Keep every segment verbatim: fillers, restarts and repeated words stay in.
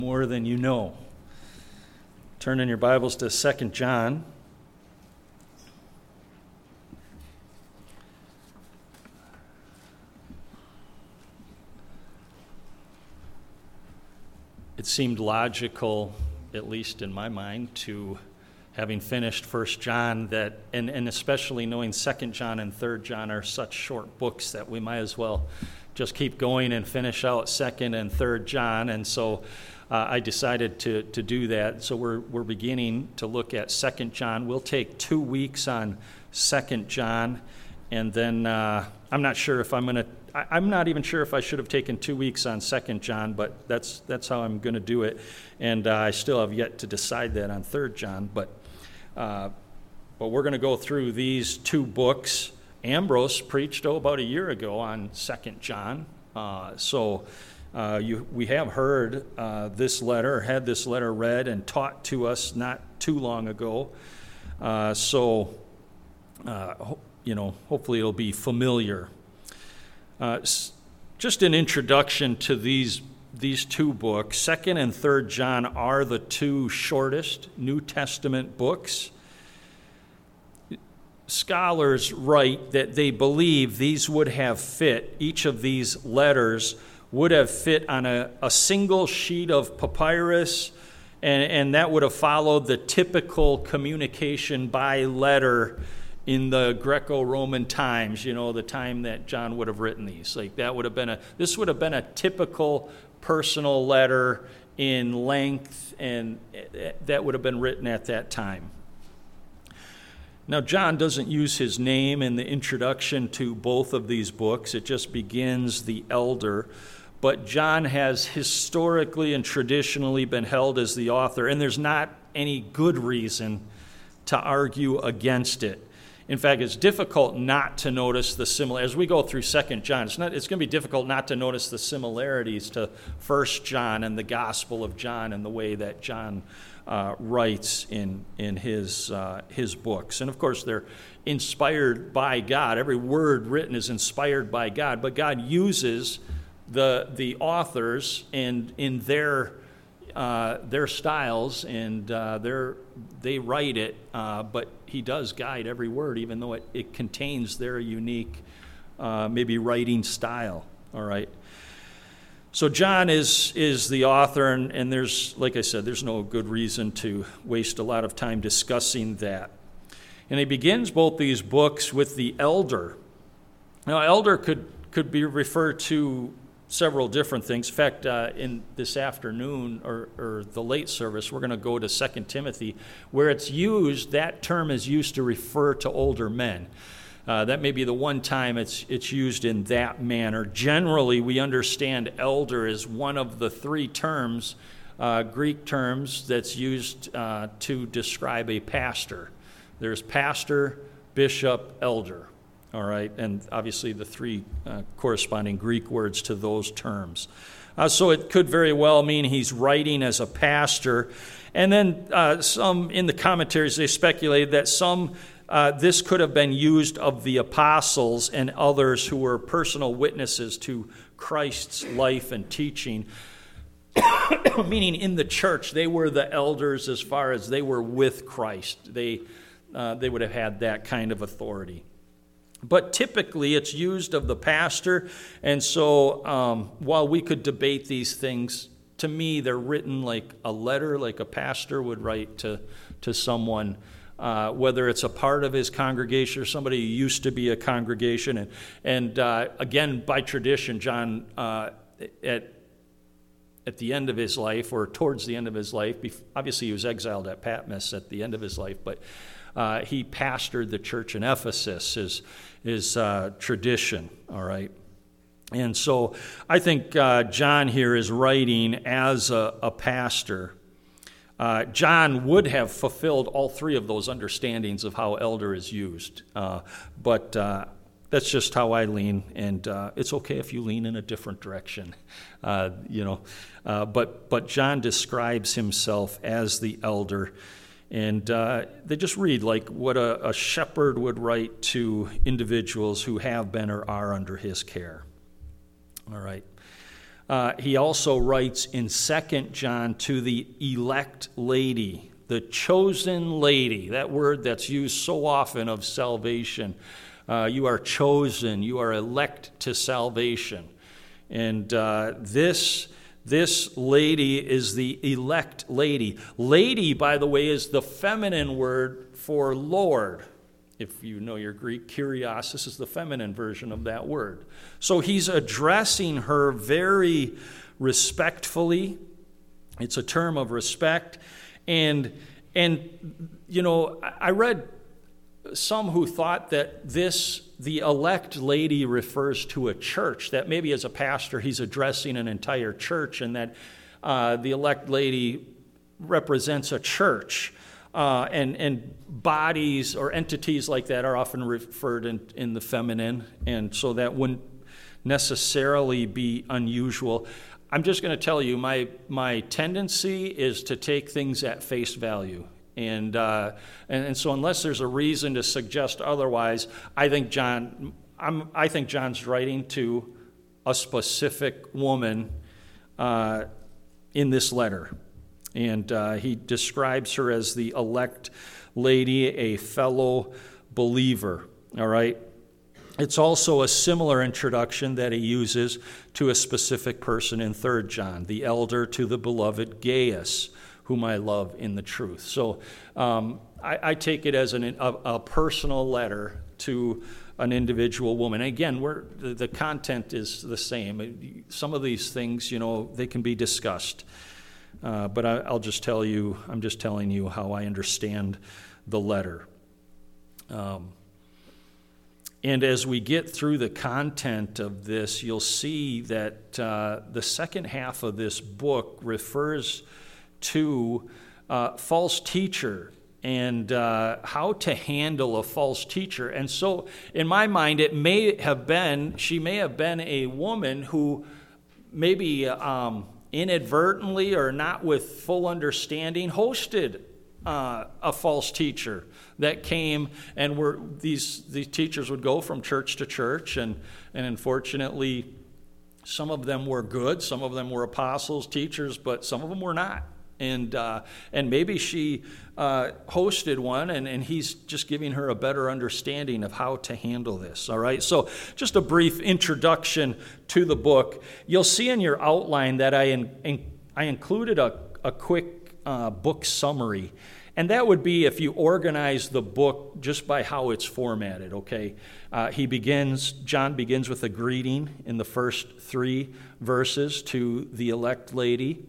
More than you know. Turn in your Bibles to Second John. It seemed logical, at least in my mind, to having finished First John, that, and, and especially knowing Second John and Third John are such short books that we might as well just keep going and finish out Second and Third John. And so uh, I decided to to do that. So we're we're beginning to look at Second John. We'll take two weeks on Second John, and then uh, I'm not sure if I'm going to. I'm not even sure if I should have taken two weeks on Second John, but that's that's how I'm going to do it. And uh, I still have yet to decide that on Third John. But uh, but we're going to go through these two books. Ambrose preached oh, about a year ago on Second John. Uh, so uh, you we have heard uh, this letter, had this letter read and taught to us not too long ago. Uh, so uh, ho- you know, hopefully it'll be familiar. Uh, just an introduction to these these two books. Second and Third John are the two shortest New Testament books. Scholars write that they believe these would have fit, each of these letters would have fit on a, a single sheet of papyrus, and, and that would have followed the typical communication by letter in the Greco-Roman times, you know, the time that John would have written these. Like that would have been a, this would have been a typical personal letter in length, and that would have been written at that time. Now, John doesn't use his name in the introduction to both of these books. It just begins the elder. But John has historically and traditionally been held as the author, and there's not any good reason to argue against it. In fact, it's difficult not to notice the similar. As we go through Second John, it's not. It's going to be difficult not to notice the similarities to First John and the Gospel of John and the way that John uh, writes in in his uh, his books. And of course, they're inspired by God. Every word written is inspired by God, but God uses the the authors and in their uh, their styles and uh, their they write it, uh, but He does guide every word, even though it, it contains their unique, uh, maybe writing style. All right. So John is is the author, and, and there's, like I said, there's no good reason to waste a lot of time discussing that. And he begins both these books with the elder. Now, elder could could be referred to several different things. In fact, uh, in this afternoon or, or the late service, we're going to go to Second Timothy, where it's used, that term is used to refer to older men. Uh, that may be the one time it's it's used in that manner. Generally, we understand elder as one of the three terms, uh, Greek terms, that's used uh, to describe a pastor. There's pastor, bishop, elder. All right, and obviously the three uh, corresponding Greek words to those terms. Uh, so it could very well mean he's writing as a pastor. And then uh, some in the commentaries, they speculated that some, uh, this could have been used of the apostles and others who were personal witnesses to Christ's life and teaching. Meaning in the church, they were the elders as far as they were with Christ. They, uh, they would have had that kind of authority. But typically it's used of the pastor, and so um, while we could debate these things, to me they're written like a letter, like a pastor would write to, to someone, uh, whether it's a part of his congregation or somebody who used to be a congregation. And, and uh, again, by tradition, John, uh, at at the end of his life, or towards the end of his life, obviously he was exiled at Patmos at the end of his life, but uh, he pastored the church in Ephesus, his, his uh, tradition, all right? And so I think uh, John here is writing as a, a pastor. Uh, John would have fulfilled all three of those understandings of how elder is used, uh, but uh, that's just how I lean, and uh, it's okay if you lean in a different direction, uh, you know. Uh, but but John describes himself as the elder, and uh, they just read like what a, a shepherd would write to individuals who have been or are under his care. All right. Uh, he also writes in Second John to the elect lady, the chosen lady, that word that's used so often of salvation. Uh, you are chosen, you are elect to salvation. And uh, this, this lady is the elect lady. Lady, by the way, is the feminine word for Lord. If you know your Greek, Kyrios, this is the feminine version of that word. So he's addressing her very respectfully. It's a term of respect. And, and you know, I read some who thought that this, the elect lady, refers to a church, that maybe as a pastor he's addressing an entire church, and that uh, the elect lady represents a church. Uh, and, and bodies or entities like that are often referred in, in the feminine, and so that wouldn't necessarily be unusual. I'm just going to tell you, my my tendency is to take things at face value. And, uh, and and so unless there's a reason to suggest otherwise, I think John, I'm, I think John's writing to a specific woman uh, in this letter. And uh, he describes her as the elect lady, a fellow believer, all right? It's also a similar introduction that he uses to a specific person in Third John, the elder to the beloved Gaius, whom I love in the truth. So um, I, I take it as an, a, a personal letter to an individual woman. Again, we're, the, the content is the same. Some of these things, you know, they can be discussed. Uh, but I, I'll just tell you, I'm just telling you how I understand the letter. Um, and as we get through the content of this, you'll see that uh, the second half of this book refers to uh, false teacher and uh, how to handle a false teacher. And so in my mind, it may have been, she may have been a woman who maybe um, inadvertently or not with full understanding hosted uh, a false teacher that came, and were these these teachers would go from church to church, and and unfortunately some of them were good, some of them were apostles, teachers, but some of them were not. And uh, and maybe she uh, hosted one, and, and he's just giving her a better understanding of how to handle this, all right? So just a brief introduction to the book. You'll see in your outline that I in, in, I included a, a quick uh, book summary, and that would be if you organize the book just by how it's formatted, okay? Uh, he begins, John begins with a greeting in the first three verses to the elect lady.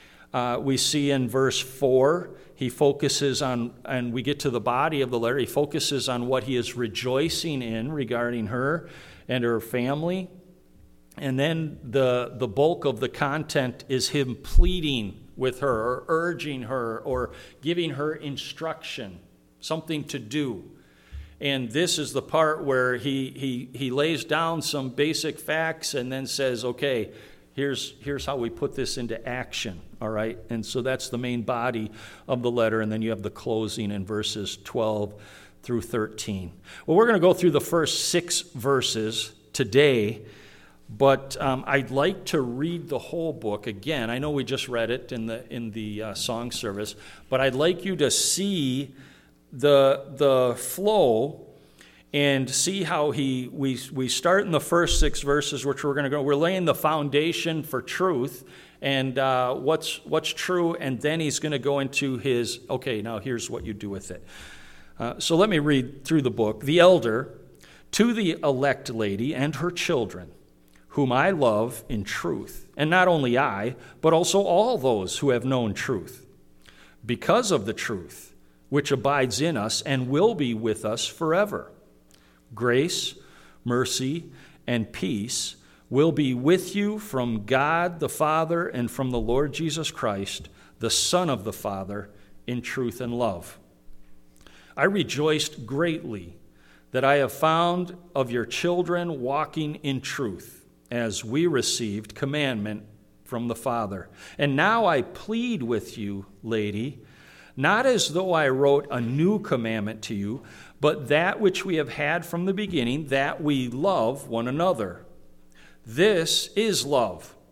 Uh, we see in verse four, he focuses on, and we get to the body of the letter, he focuses on what he is rejoicing in regarding her and her family. And then the, the bulk of the content is him pleading with her, or urging her, or giving her instruction, something to do. And this is the part where he, he, he lays down some basic facts and then says, okay, Here's, here's how we put this into action, all right? And so that's the main body of the letter, and then you have the closing in verses twelve through thirteen. Well, we're going to go through the first six verses today, but um, I'd like to read the whole book again. I know we just read it in the in the uh, song service, but I'd like you to see the the flow and see how he we we start in the first six verses, which we're going to go. We're laying the foundation for truth and uh, what's what's true, and then he's going to go into his. Okay, now here's what you do with it. Uh, so let me read through the book. The elder to the elect lady and her children, whom I love in truth, and not only I, but also all those who have known truth, because of the truth which abides in us and will be with us forever. Grace, mercy, and peace will be with you from God the Father and from the Lord Jesus Christ, the Son of the Father, in truth and love. I rejoiced greatly that I have found of your children walking in truth, as we received commandment from the Father. And now I plead with you, lady, not as though I wrote a new commandment to you, but that which we have had from the beginning, that we love one another. This is love,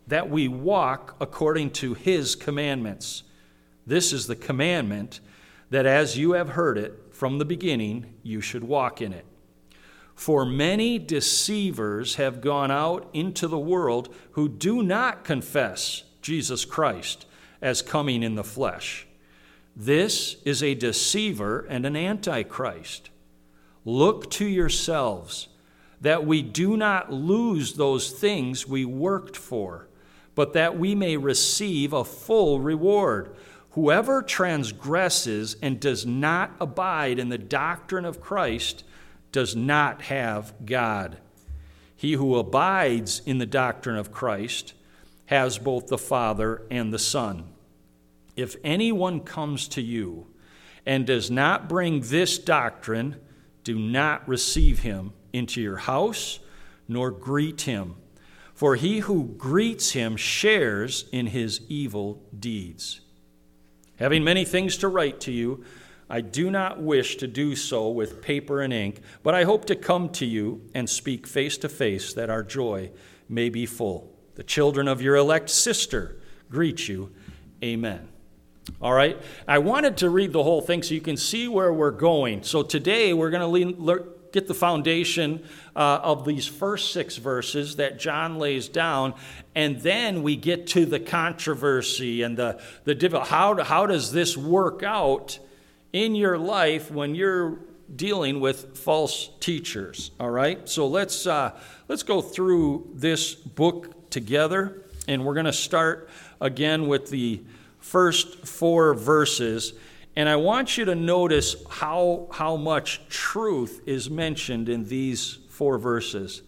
that we walk according to his commandments. This is the commandment, that as you have heard it from the beginning, you should walk in it. For many deceivers have gone out into the world who do not confess Jesus Christ as coming in the flesh. This is a deceiver and an antichrist. Look to yourselves, that we do not lose those things we worked for, but that we may receive a full reward. Whoever transgresses and does not abide in the doctrine of Christ does not have God. He who abides in the doctrine of Christ has both the Father and the Son. If anyone comes to you and does not bring this doctrine, do not receive him into your house, nor greet him. For he who greets him shares in his evil deeds. Having many things to write to you, I do not wish to do so with paper and ink, but I hope to come to you and speak face to face, that our joy may be full. The children of your elect sister greet you. Amen. All right. I wanted to read the whole thing so you can see where we're going. So today we're going to get the foundation uh, of these first six verses that John lays down, and then we get to the controversy and the the how how does this work out in your life when you're dealing with false teachers. All right. So let's uh, let's go through this book together, and we're going to start again with the first four verses. And I want you to notice how, how much truth is mentioned in these four verses.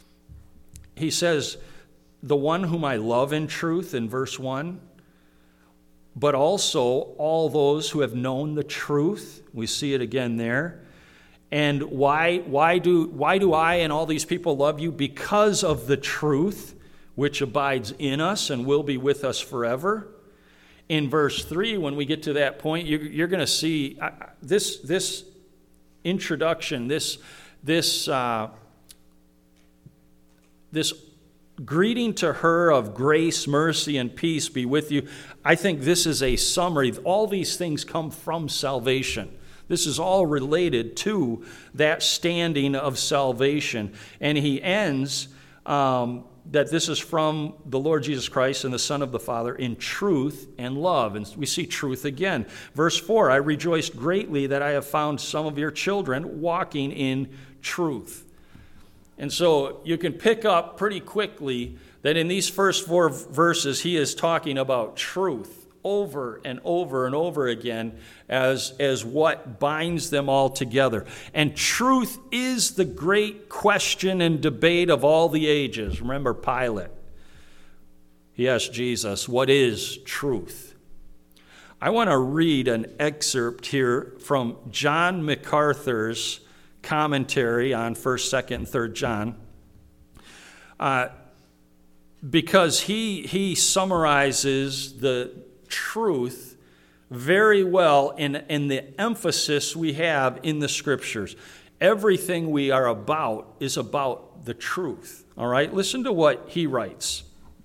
He says, the one whom I love in truth in verse one, but also all those who have known the truth. We see it again there. And why, why, do, why do I and all these people love you? Because of the truth, which abides in us and will be with us forever. In verse three, when we get to that point, you're, you're going to see uh, this this introduction, this this uh, this greeting to her of grace, mercy, and peace be with you. I think this is a summary. All these things come from salvation. This is all related to that standing of salvation. And he ends um, that this is from the Lord Jesus Christ and the Son of the Father in truth and love. And we see truth again. Verse four, I rejoiced greatly that I have found some of your children walking in truth. And so you can pick up pretty quickly that in these first four verses, he is talking about truth over and over and over again as, as what binds them all together. And truth is the great question and debate of all the ages. Remember Pilate. He asked Jesus, what is truth? I want to read an excerpt here from John MacArthur's commentary on first, second, and third John. Uh, because he he summarizes the truth very well in, in the emphasis we have in the Scriptures. Everything we are about is about the truth. All right? Listen to what he writes.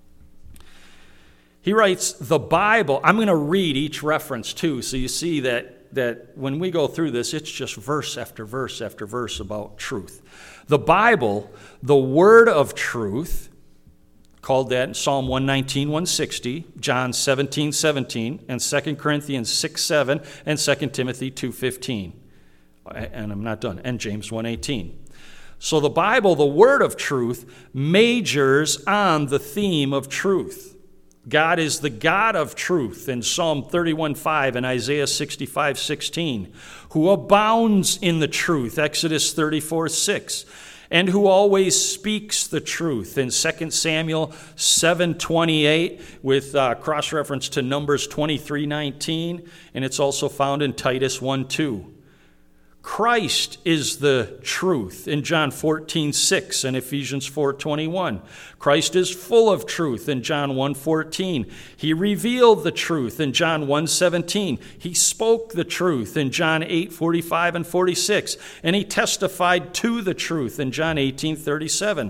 He writes, the Bible, I'm going to read each reference too, so you see that, that when we go through this, it's just verse after verse after verse about truth. The Bible, the word of truth, called that in Psalm one nineteen, one sixty, John seventeen, seventeen, and Second Corinthians six, seven, and Second Timothy two, fifteen. And I'm not done. And James one, eighteen. So the Bible, the word of truth, majors on the theme of truth. God is the God of truth in Psalm thirty-one, five and Isaiah sixty-five, sixteen, who abounds in the truth, Exodus thirty-four, six, and who always speaks the truth in Second Samuel seven, twenty-eight, with uh, cross-reference to Numbers twenty-three, nineteen, and it's also found in Titus one, two. Christ is the truth in John fourteen, six and Ephesians four, twenty-one. Christ is full of truth in John one, fourteen. He revealed the truth in John one, seventeen. He spoke the truth in John eight, forty-five and forty-six. And he testified to the truth in John eighteen, thirty-seven.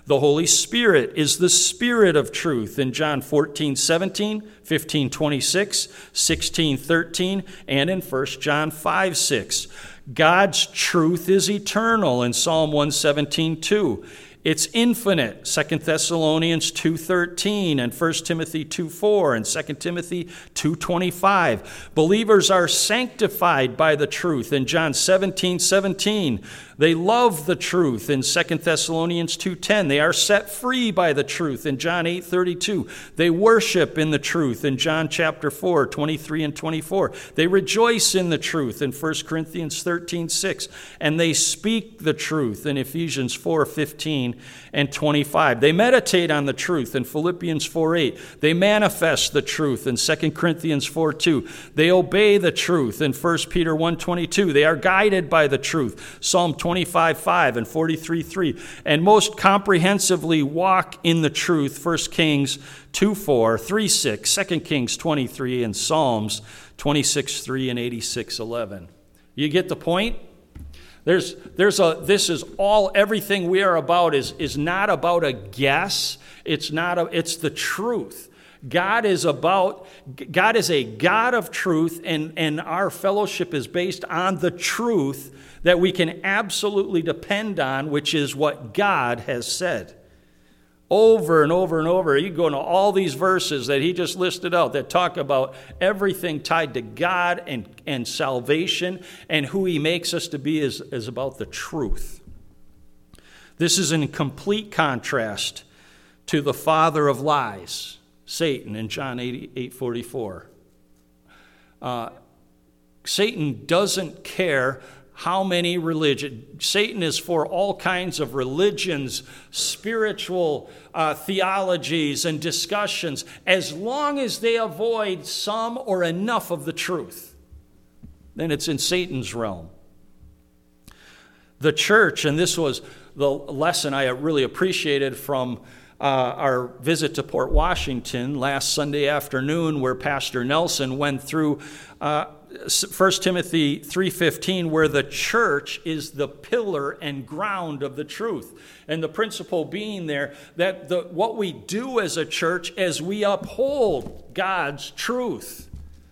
The Holy Spirit is the Spirit of truth in John fourteen seventeen, fifteen twenty-six, sixteen thirteen, and in First John five six. God's truth is eternal in Psalm one seventeen two. It's infinite, Second Thessalonians two thirteen and First Timothy two four and Second Timothy two twenty-five. Believers are sanctified by the truth in John seventeen seventeen. They love the truth in Second Thessalonians two ten. They are set free by the truth in John eight thirty-two. They worship in the truth in John chapter four, twenty-three and twenty-four. They rejoice in the truth in First Corinthians thirteen six. And they speak the truth in Ephesians four fifteen and twenty-five. They meditate on the truth in Philippians four eight. They manifest the truth in Second Corinthians four two. They obey the truth in First Peter one twenty-two. They are guided by the truth, Psalm twenty-five five and forty-three three. And most comprehensively walk in the truth, First Kings two four, three six, Second Kings twenty-three, and Psalms twenty-six three and eighty-six eleven. You get the point? There's, there's a, this is all, everything we are about is, is not about a guess. It's not a, it's the truth. God is about, God is a God of truth, and, and our fellowship is based on the truth that we can absolutely depend on, which is what God has said. Over and over and over, you go into all these verses that he just listed out that talk about everything tied to God and, and salvation, and who he makes us to be is, is about the truth. This is in complete contrast to the father of lies, Satan, in John eight forty-four. Uh, Satan doesn't care how many religions. Satan is for all kinds of religions, spiritual uh, theologies, and discussions, as long as they avoid some or enough of the truth. Then it's in Satan's realm. The church, and this was the lesson I really appreciated from uh, our visit to Port Washington last Sunday afternoon, where Pastor Nelson went through uh, First Timothy three fifteen, where the church is the pillar and ground of the truth. And the principle being there that the, what we do as a church as we uphold God's truth.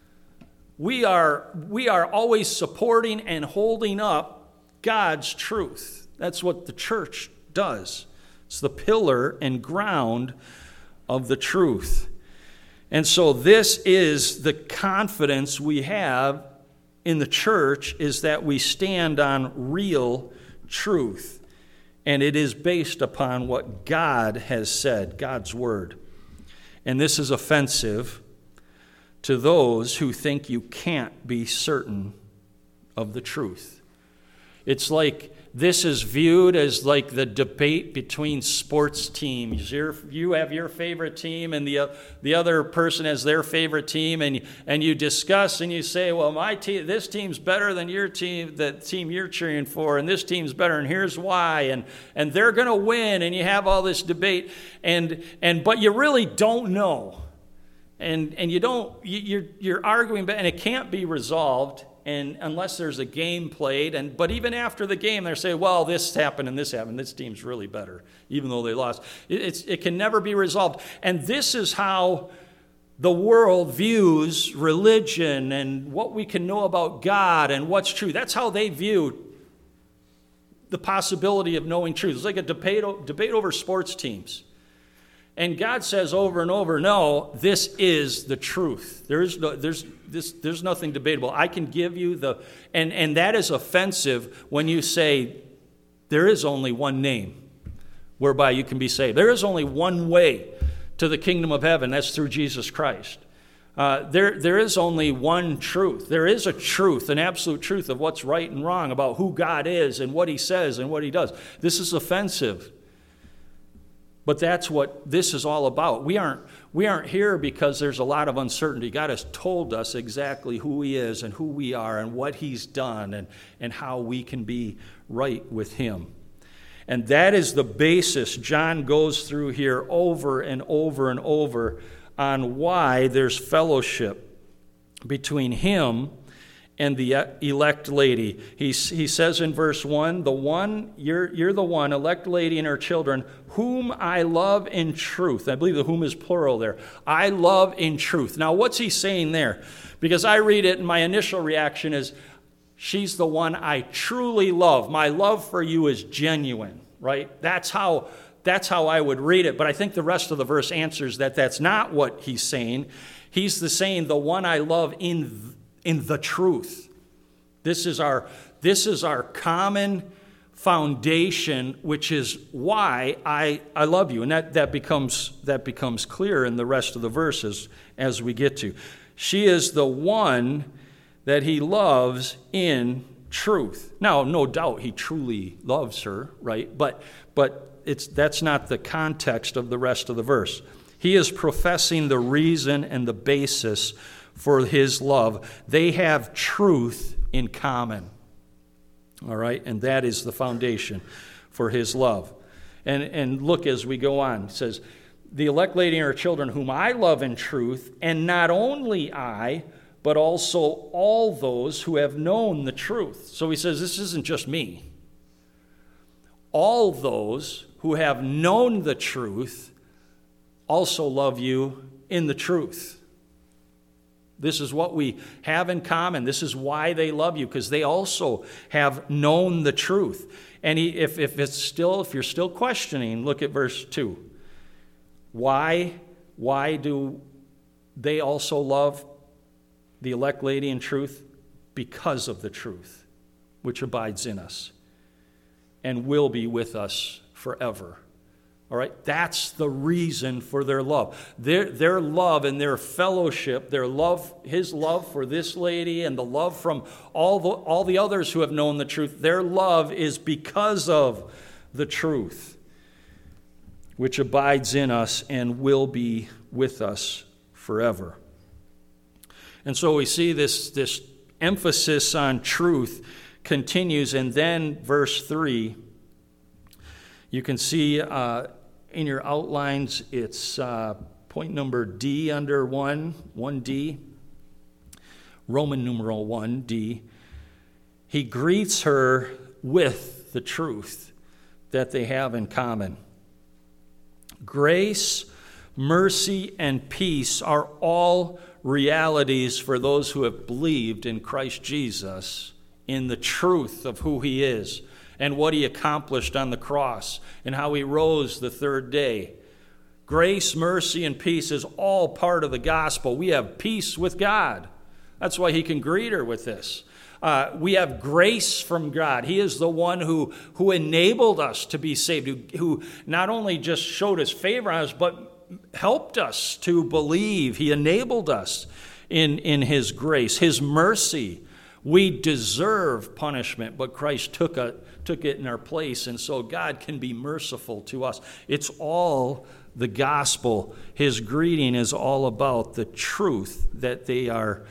We are, we are always supporting and holding up God's truth. That's what the church does. It's the pillar and ground of the truth. And so this is the confidence we have in the church, is that we stand on real truth. And it is based upon what God has said, God's word. And this is offensive to those who think you can't be certain of the truth. It's like this is viewed as like the debate between sports teams. You're, you have your favorite team, and the uh, the other person has their favorite team, and and you discuss and you say, well, my team, this team's better than your team, the team you're cheering for, and this team's better, and here's why, and and they're going to win, and you have all this debate, and and but you really don't know, and and you don't you, you're you're arguing, and it can't be resolved. And unless there's a game played, and but even after the game, they're saying, well, this happened and this happened. This team's really better, even though they lost. It, it's, it can never be resolved. And this is how the world views religion and what we can know about God and what's true. That's how they view the possibility of knowing truth. It's like a debate, debate over sports teams. And God says over and over, no, this is the truth. There is no, there's this, there's nothing debatable. I can give you the, and, and that is offensive when you say there is only one name whereby you can be saved. There is only one way to the kingdom of heaven. That's through Jesus Christ. Uh, there, there is only one truth. There is a truth, an absolute truth of what's right and wrong about who God is and what he says and what he does. This is offensive. But that's what this is all about. We aren't, we aren't here because there's a lot of uncertainty. God has told us exactly who he is and who we are and what he's done and, and how we can be right with him. And that is the basis John goes through here over and over and over on why there's fellowship between him and the elect lady. He, he says in verse one, the one, you're, you're the one, elect lady and her children, whom I love in truth. I believe the whom is plural there. I love in truth. Now, what's he saying there? Because I read it and my initial reaction is, she's the one I truly love. My love for you is genuine, right? That's how, that's how I would read it. But I think the rest of the verse answers that that's not what he's saying. He's the saying, the one I love in in the truth. This is our, this is our common foundation, which is why I, I love you. And that, that becomes that becomes clear in the rest of the verses as we get to. She is the one that he loves in truth. Now, no doubt he truly loves her, right? But but it's that's not the context of the rest of the verse. He is professing the reason and the basis for his love. They have truth in common. All right? And that is the foundation for his love. And, and look as we go on. It says, the elect lady and her children, whom I love in truth, and not only I, but also all those who have known the truth. So he says, this isn't just me. All those who have known the truth also love you in the truth. This is what we have in common. This is why they love you, because they also have known the truth. And he, if, if it's still, if you're still questioning, look at verse two. Why, why do they also love the elect lady in truth? Because of the truth, which abides in us and will be with us forever. All right, that's the reason for their love. Their, their love and their fellowship, their love, his love for this lady and the love from all the, all the others who have known the truth, their love is because of the truth, which abides in us and will be with us forever. And so we see this, this emphasis on truth continues, and then verse three, you can see uh, in your outlines, it's uh, point number D under one, one D, Roman numeral one D. He greets her with the truth that they have in common. Grace, mercy, and peace are all realities for those who have believed in Christ Jesus, in the truth of who he is and what he accomplished on the cross and how he rose the third day. Grace, mercy, and peace is all part of the gospel. We have peace with God. That's why he can greet her with this. Uh, we have grace from God. He is the one who, who enabled us to be saved, who, who not only just showed his favor on us, but helped us to believe. He enabled us in, in his grace, his mercy. We deserve punishment, but Christ took, a, took it in our place, and so God can be merciful to us. It's all the gospel. His greeting is all about the truth that they are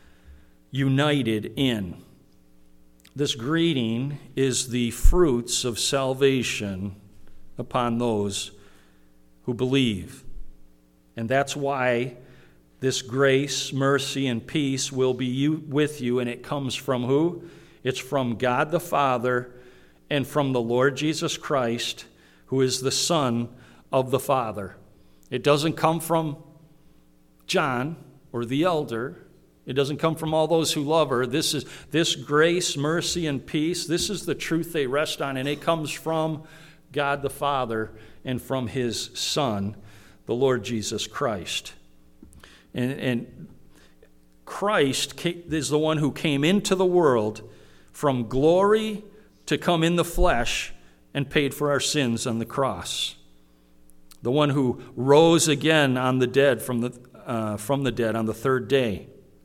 united in. This greeting is the fruits of salvation upon those who believe. And that's why this grace, mercy, and peace will be you, with you, and it comes from who? It's from God the Father and from the Lord Jesus Christ, who is the Son of the Father. It doesn't come from John or the elder. It doesn't come from all those who love her. This is this grace, mercy, and peace. This is the truth they rest on, and it comes from God the Father and from his Son, the Lord Jesus Christ. And, and Christ is the one who came into the world from glory to come in the flesh and paid for our sins on the cross. The one who rose again on the dead from the uh, from the dead on the third day.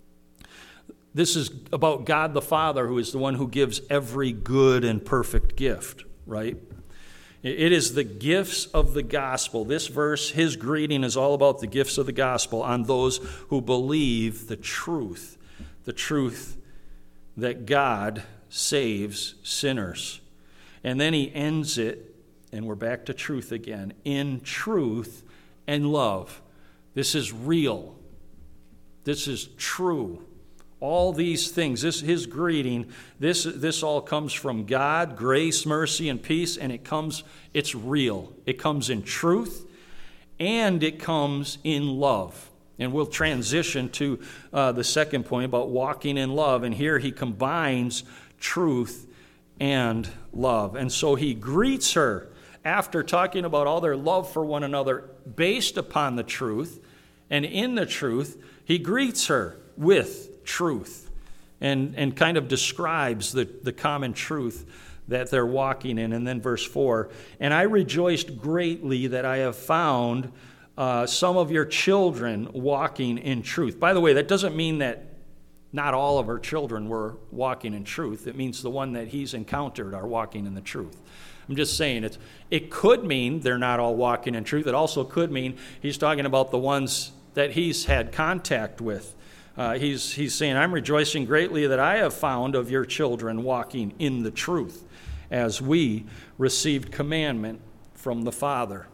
This is about God the Father, who is the one who gives every good and perfect gift, right? It is the gifts of the gospel. This verse, his greeting, is all about the gifts of the gospel on those who believe the truth, the truth that God saves sinners. And then he ends it, and we're back to truth again, in truth and love. This is real. This is true. All these things, this his greeting, this this all comes from God, grace, mercy, and peace, and it comes, it's real. It comes in truth, and it comes in love. And we'll transition to uh, the second point about walking in love. And here he combines truth and love. And so he greets her after talking about all their love for one another based upon the truth. And in the truth, he greets her with truth and, and kind of describes the, the common truth that they're walking in. And then verse four, and I rejoiced greatly that I have found Uh, some of your children walking in truth. By the way, that doesn't mean that not all of our children were walking in truth. It means the one that he's encountered are walking in the truth. I'm just saying it's, it could mean they're not all walking in truth. It also could mean he's talking about the ones that he's had contact with. Uh, he's, he's saying, I'm rejoicing greatly that I have found of your children walking in the truth as we received commandment from the Father.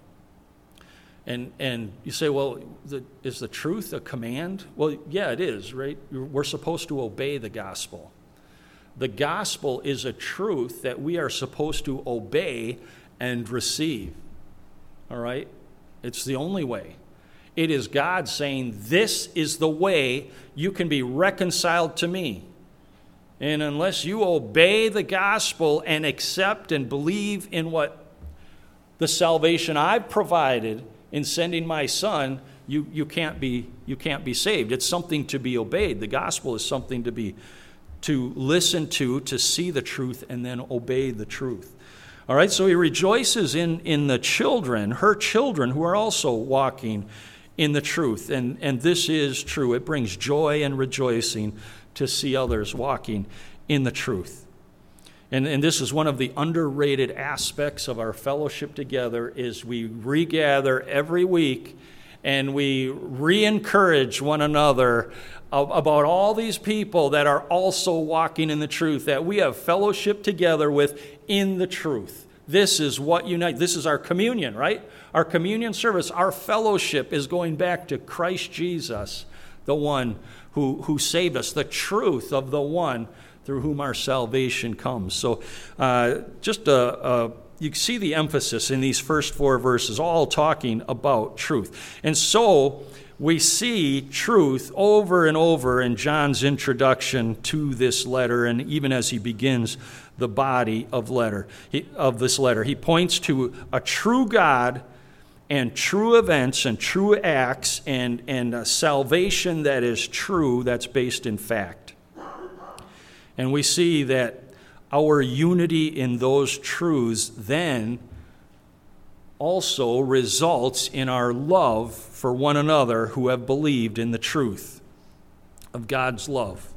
And and you say, well, the, is the truth a command? Well, yeah, it is, right? We're supposed to obey the gospel. The gospel is a truth that we are supposed to obey and receive. All right? It's the only way. It is God saying, this is the way you can be reconciled to me. And unless you obey the gospel and accept and believe in what the salvation I've provided in sending my son, you, you can't be you can't be saved. It's something to be obeyed. The gospel is something to be to listen to, to see the truth, and then obey the truth. All right, so he rejoices in, in the children, her children, who are also walking in the truth. And, and this is true. It brings joy and rejoicing to see others walking in the truth. And, and this is one of the underrated aspects of our fellowship together, is we regather every week and we re-encourage one another about all these people that are also walking in the truth, that we have fellowship together with in the truth. This is what unites. This is our communion, right? Our communion service, our fellowship is going back to Christ Jesus, the one who, who saved us, the truth of the one through whom our salvation comes. So uh, just a, a, you see the emphasis in these first four verses, all talking about truth. And so we see truth over and over in John's introduction to this letter, and even as he begins the body of letter he, of this letter. He points to a true God and true events and true acts and, and a salvation that is true, that's based in fact. And we see that our unity in those truths then also results in our love for one another who have believed in the truth of God's love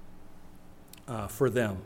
uh, for them.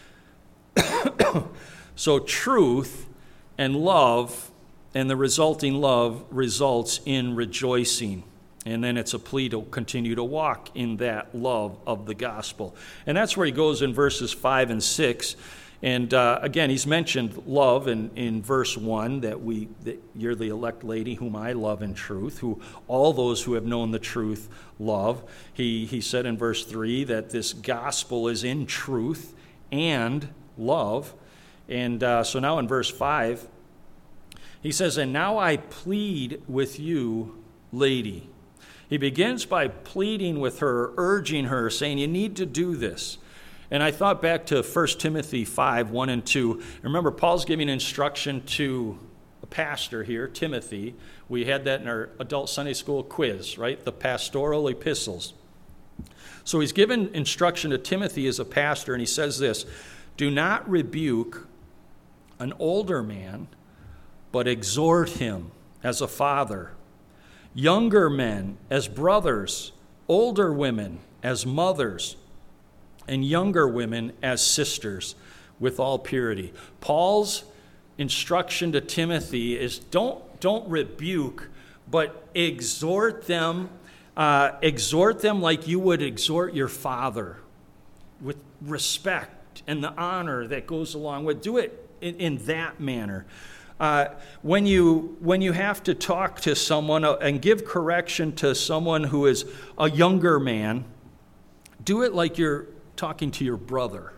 So truth and love and the resulting love results in rejoicing. And then it's a plea to continue to walk in that love of the gospel. And that's where he goes in verses five and six. And uh, again, he's mentioned love in, in verse one, that we that you're the elect lady whom I love in truth, who all those who have known the truth love. He, he said in verse three that this gospel is in truth and love. And uh, so now in verse five, he says, and now I plead with you, lady. He begins by pleading with her, urging her, saying, you need to do this. And I thought back to First Timothy five, one and two. Remember, Paul's giving instruction to a pastor here, Timothy. We had that in our adult Sunday school quiz, right? The pastoral epistles. So he's given instruction to Timothy as a pastor, and he says this, do not rebuke an older man, but exhort him as a father. Younger men as brothers, older women as mothers, and younger women as sisters with all purity. Paul's instruction to Timothy is don't, don't rebuke, but exhort them, uh, exhort them like you would exhort your father, with respect and the honor that goes along with. Do it in, in that manner. Uh, when you when you have to talk to someone and give correction to someone who is a younger man, do it like you're talking to your brother.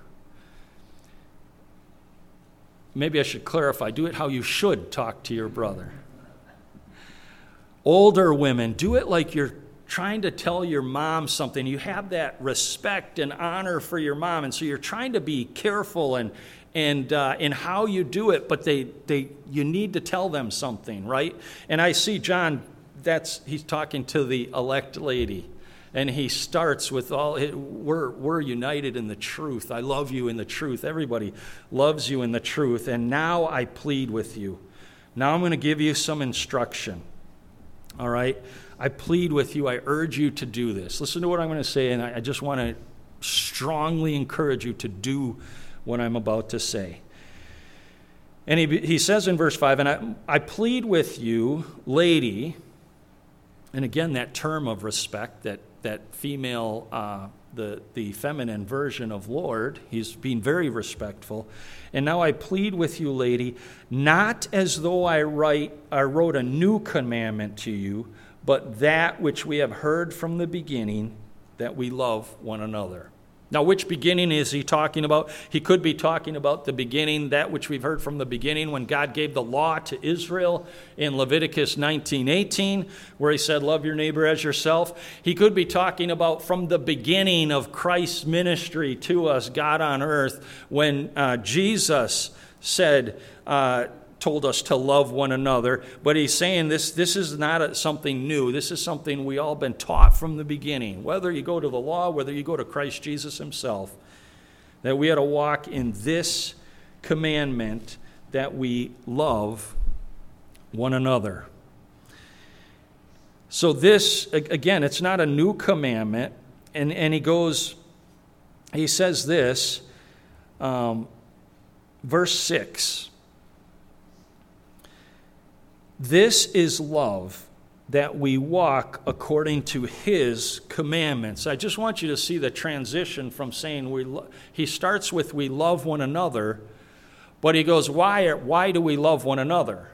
Maybe I should clarify, do it how you should talk to your brother. Older women, do it like you're trying to tell your mom something. You have that respect and honor for your mom, and so you're trying to be careful and and uh, in how you do it, but they they you need to tell them something, right? And I see John, that's he's talking to the elect lady, and he starts with all, we're we're united in the truth. I love you in the truth. Everybody loves you in the truth, and now I plead with you. Now I'm going to give you some instruction. All right? I plead with you. I urge you to do this. Listen to what I'm going to say, and I just want to strongly encourage you to do what I'm about to say. And he, he says in verse five, and I, I plead with you, lady, and again, that term of respect, that, that female, uh, the, the feminine version of Lord, he's being very respectful. And now I plead with you, lady, not as though I write, I wrote a new commandment to you, but that which we have heard from the beginning, that we love one another. Now, which beginning is he talking about? He could be talking about the beginning, that which we've heard from the beginning when God gave the law to Israel in Leviticus nineteen eighteen, where he said, love your neighbor as yourself. He could be talking about from the beginning of Christ's ministry to us, God on earth, when uh, Jesus said, uh, told us to love one another. But he's saying this, this is not a, something new. This is something we all been taught from the beginning. Whether you go to the law, whether you go to Christ Jesus himself, that we had to walk in this commandment that we love one another. So this, again, it's not a new commandment. And, and he goes, he says this, um, verse six. This is love, that we walk according to his commandments. I just want you to see the transition from saying we. Lo- he starts with we love one another, but he goes, why, why do we love one another?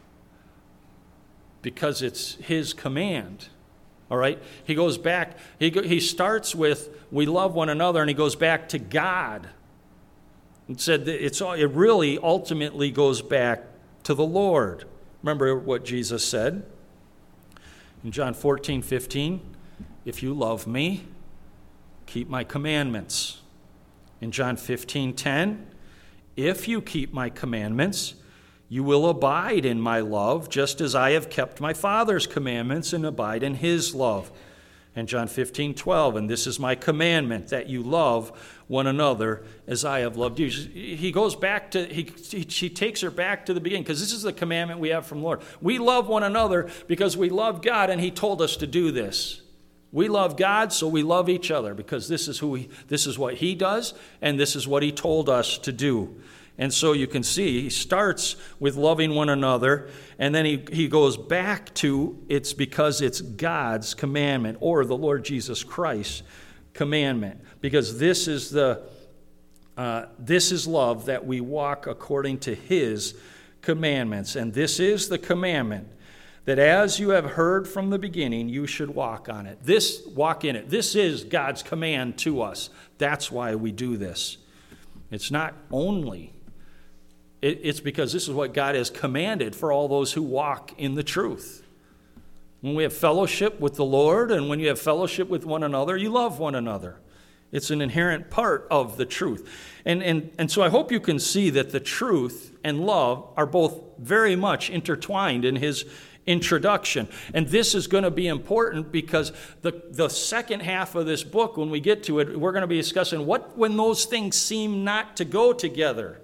Because it's his command. All right? He goes back, he, go, he starts with we love one another, and he goes back to God. And said that it's all, it really ultimately goes back to the Lord. Remember what Jesus said in John fourteen fifteen, if you love me, keep my commandments. In John fifteen ten, if you keep my commandments, you will abide in my love, just as I have kept my Father's commandments and abide in his love. And John fifteen twelve, and this is my commandment, that you love one another as I have loved you. He goes back to, he, he, he takes her back to the beginning, because this is the commandment we have from the Lord. We love one another because we love God, and he told us to do this. We love God, so we love each other, because this is who we, this is what he does, and this is what he told us to do. And so you can see, he starts with loving one another, and then he, he goes back to it's because it's God's commandment, or the Lord Jesus Christ's commandment. Because this is the uh, this is love, that we walk according to his commandments. And this is the commandment, that as you have heard from the beginning, you should walk on it. This, walk in it. This is God's command to us. That's why we do this. It's not only... It's because this is what God has commanded for all those who walk in the truth. When we have fellowship with the Lord, and when you have fellowship with one another, you love one another. It's an inherent part of the truth. And, and, and so I hope you can see that the truth and love are both very much intertwined in his introduction. And this is going to be important, because the, the second half of this book, when we get to it, we're going to be discussing what when those things seem not to go together.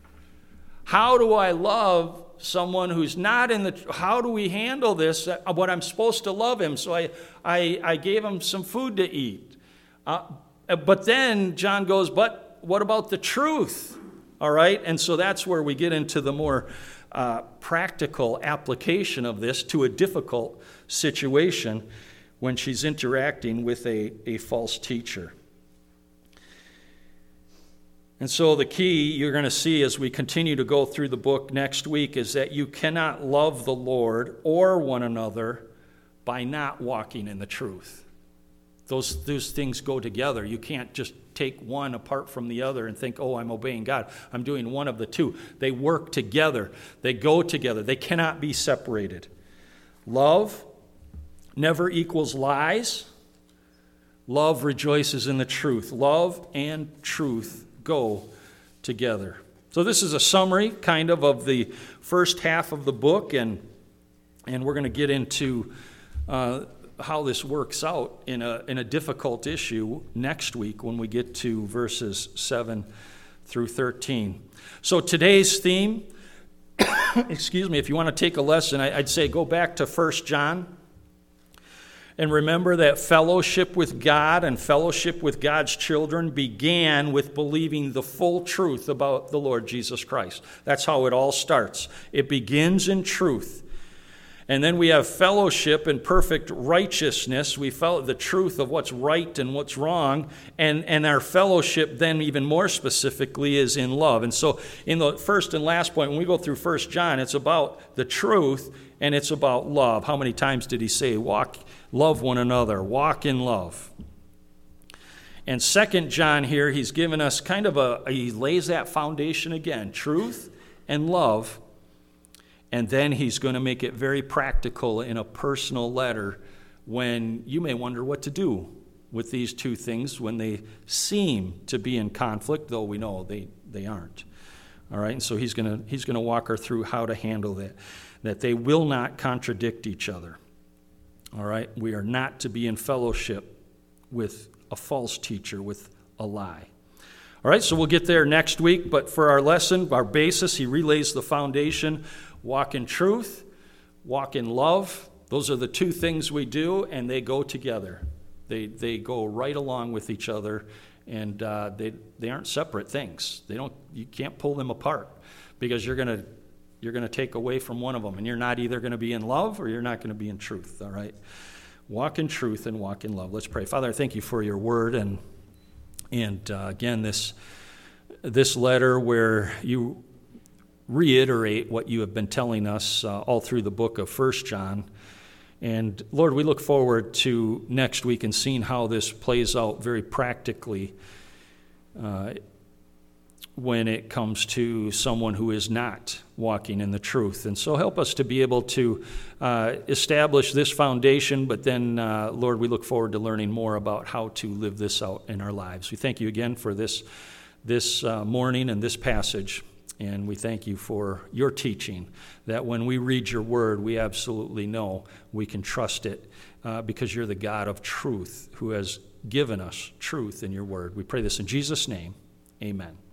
How do I love someone who's not in the... How do we handle this? What I'm supposed to love him, so I, I, I gave him some food to eat. Uh, but then John goes, but what about the truth? All right? And so that's where we get into the more uh, practical application of this to a difficult situation when she's interacting with a, a false teacher. And so the key you're going to see as we continue to go through the book next week is that you cannot love the Lord or one another by not walking in the truth. Those, those things go together. You can't just take one apart from the other and think, oh, I'm obeying God. I'm doing one of the two. They work together. They go together. They cannot be separated. Love never equals lies. Love rejoices in the truth. Love and truth go together. So this is a summary, kind of, of the first half of the book, and and we're going to get into uh, how this works out in a in a difficult issue next week when we get to verses seven through thirteen. So today's theme, excuse me, if you want to take a lesson, I'd say go back to First John. And remember that fellowship with God and fellowship with God's children began with believing the full truth about the Lord Jesus Christ. That's how it all starts. It begins in truth. And then we have fellowship in perfect righteousness. We follow the truth of what's right and what's wrong. And, and our fellowship then even more specifically is in love. And so in the first and last point, when we go through First John, it's about the truth and it's about love. How many times did he say, walk, love one another, walk in love? And Second John here, he's given us kind of a, he lays that foundation again, truth and love. And then he's going to make it very practical in a personal letter when you may wonder what to do with these two things when they seem to be in conflict, though we know they, they aren't. All right, and so he's going to he's going to walk her through how to handle that, that they will not contradict each other. All right, we are not to be in fellowship with a false teacher, with a lie. All right, so we'll get there next week, but for our lesson, our basis, he relays the foundation. Walk in truth, walk in love. Those are the two things we do, and they go together. They they go right along with each other, and uh, they they aren't separate things. They don't. You can't pull them apart because you're gonna you're gonna take away from one of them, and you're not either going to be in love or you're not going to be in truth. All right, walk in truth and walk in love. Let's pray. Father, I thank you for your word, and and uh, again this this letter where you reiterate what you have been telling us uh, all through the book of First John. And Lord, we look forward to next week and seeing how this plays out very practically uh, when it comes to someone who is not walking in the truth. And so help us to be able to uh, establish this foundation, but then, uh, Lord, we look forward to learning more about how to live this out in our lives. We thank you again for this, this uh, morning and this passage. And we thank you for your teaching, that when we read your word, we absolutely know we can trust it uh, because you're the God of truth who has given us truth in your word. We pray this in Jesus' name. Amen.